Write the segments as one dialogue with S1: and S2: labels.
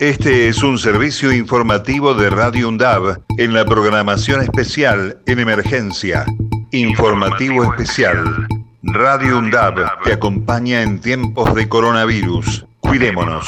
S1: Este es un servicio informativo de Radio UNDAB en la programación especial en emergencia. Informativo especial. Radio UNDAB te acompaña en tiempos de coronavirus. Cuidémonos.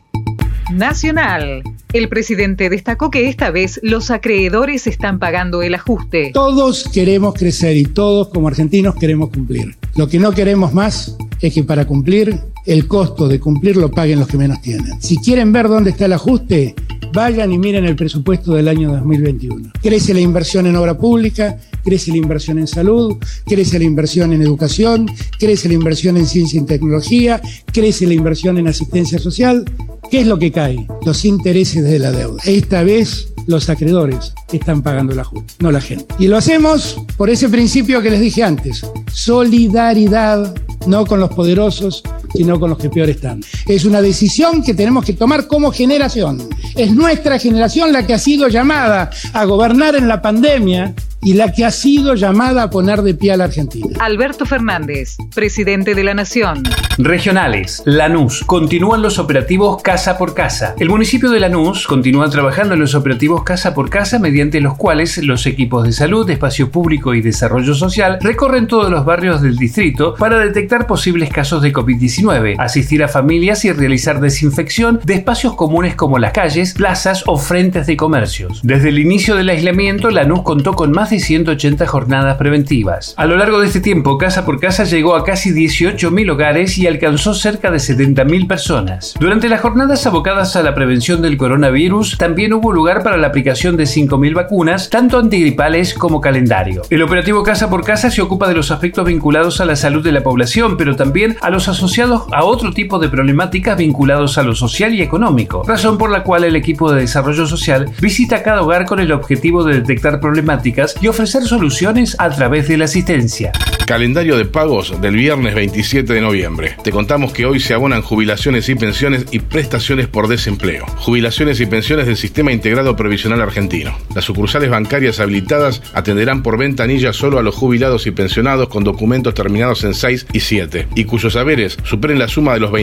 S2: Nacional. El presidente destacó que esta vez los acreedores están pagando el ajuste.
S3: Todos queremos crecer y todos como argentinos queremos cumplir. Lo que no queremos más es que para cumplir, el costo de cumplir lo paguen los que menos tienen. Si quieren ver dónde está el ajuste, vayan y miren el presupuesto del año 2021. Crece la inversión en obra pública, crece la inversión en salud, crece la inversión en educación, crece la inversión en ciencia y tecnología, crece la inversión en asistencia social. ¿Qué es lo que cae? Los intereses de la deuda. Esta vez los acreedores están pagando el ajuste, no la gente. Y lo hacemos por ese principio que les dije antes. Solidaridad, no con los poderosos, sino con los que peor están. Es una decisión que tenemos que tomar como generación. Es nuestra generación la que ha sido llamada a gobernar en la pandemia y la que ha sido llamada a poner de pie a la Argentina.
S2: Alberto Fernández, presidente de la Nación.
S4: Regionales. Lanús. Continúan los operativos Casa por Casa. El municipio de Lanús continúa trabajando en los operativos Casa por Casa, mediante los cuales los equipos de salud, espacio público y desarrollo social recorren todos los barrios del distrito para detectar posibles casos de COVID-19, asistir a familias y realizar desinfección de espacios comunes como las calles, plazas o frentes de comercios. Desde el inicio del aislamiento, Lanús contó con más de 180 jornadas preventivas. A lo largo de este tiempo, Casa por Casa llegó a casi 18.000 hogares y alcanzó cerca de 70.000 personas. Durante las jornadas abocadas a la prevención del coronavirus, también hubo lugar para la aplicación de 5.000 vacunas, tanto antigripales como calendario. El operativo Casa por Casa se ocupa de los aspectos vinculados a la salud de la población, pero también a los asociados a otro tipo de problemáticas vinculados a lo social y económico, razón por la cual el equipo de desarrollo social visita cada hogar con el objetivo de detectar problemáticas y ofrecer soluciones a través de la asistencia.
S5: Calendario de pagos del viernes 27 de noviembre. Te contamos que hoy se abonan jubilaciones y pensiones y prestaciones por desempleo. Jubilaciones y pensiones del Sistema Integrado Previsional Argentino. Las sucursales bancarias habilitadas atenderán por ventanilla solo a los jubilados y pensionados con documentos terminados en 6 y 7 y cuyos haberes superen la suma de los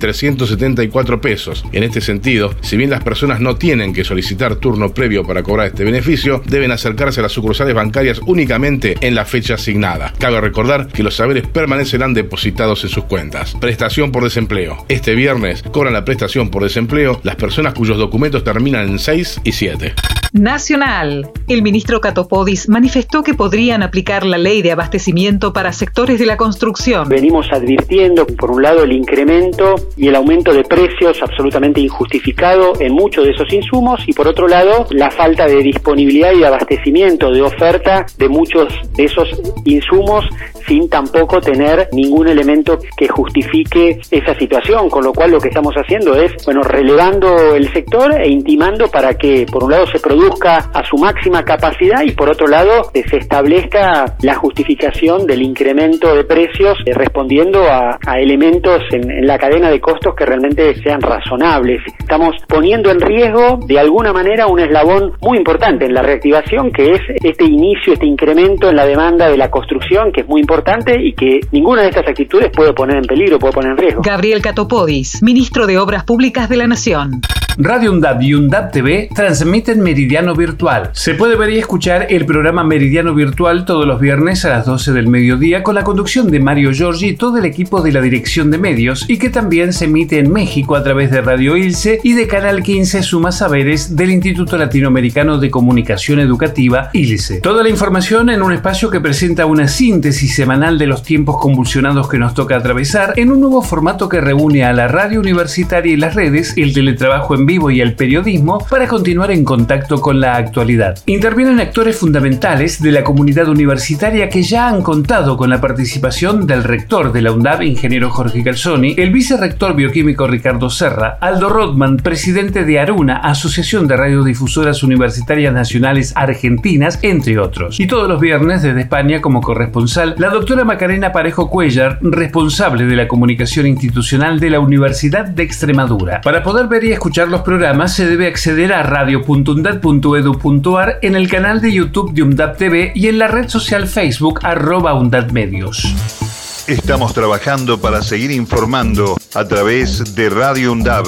S5: 20.374 pesos. En este sentido, si bien las personas no tienen que solicitar turno previo para cobrar este beneficio, deben acercarse a las sucursales bancarias únicamente en la fecha asignada. Cabe recordar que los haberes permanecerán depositados en sus cuentas. Prestación por desempleo. Este viernes cobran la prestación por desempleo las personas cuyos documentos terminan en 6 y 7.
S2: Nacional. El ministro Catopodis manifestó que podrían aplicar la ley de abastecimiento para sectores de la construcción.
S6: Venimos advirtiendo, por un lado, el incremento y el aumento de precios absolutamente injustificado en muchos de esos insumos y, por otro lado, la falta de disponibilidad y de abastecimiento, de oferta de muchos de esos insumos sin tampoco tener ningún elemento que justifique esa situación, con lo cual lo que estamos haciendo es, relevando el sector e intimando para que, por un lado, se produzca a su máxima capacidad y, por otro lado, se establezca la justificación del incremento de precios respondiendo a elementos en la cadena de costos que realmente sean razonables. Estamos poniendo en riesgo, de alguna manera, un eslabón muy importante en la reactivación, que es este inicio, este incremento en la demanda de la construcción, que es muy importante y que ninguna de estas actitudes puede poner en peligro, puede poner en riesgo.
S2: Gabriel Catopodis, ministro de Obras Públicas de la Nación.
S4: Radio UNDAB y UNDAB TV transmiten Meridiano Virtual. Se puede ver y escuchar el programa Meridiano Virtual todos los viernes a las 12 del mediodía con la conducción de Mario Giorgi y todo el equipo de la Dirección de Medios, y que también se emite en México a través de Radio ILSE y de Canal 15 Suma Saberes del Instituto Latinoamericano de Comunicación Educativa ILSE. Toda la información en un espacio que presenta una síntesis semanal de los tiempos convulsionados que nos toca atravesar en un nuevo formato que reúne a la radio universitaria y las redes, el teletrabajo en vivo y el periodismo para continuar en contacto con la actualidad. Intervienen actores fundamentales de la comunidad universitaria que ya han contado con la participación del rector de la UNDAB, ingeniero Jorge Calzoni, el vicerrector bioquímico Ricardo Serra, Aldo Rodman, presidente de ARUNA, Asociación de Radiodifusoras Universitarias Nacionales Argentinas, entre otros. Y todos los viernes desde España como corresponsal, la doctora Macarena Parejo Cuellar, responsable de la comunicación institucional de la Universidad de Extremadura. Para poder ver y escuchar los programas se debe acceder a radio.undad.edu.ar, en el canal de YouTube de UNDAB TV y en la red social Facebook @UNDABmedios.
S1: Estamos trabajando para seguir informando a través de Radio UNDAB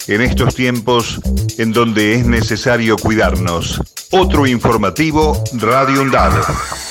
S1: en estos tiempos en donde es necesario cuidarnos. Otro informativo Radio UNDAB.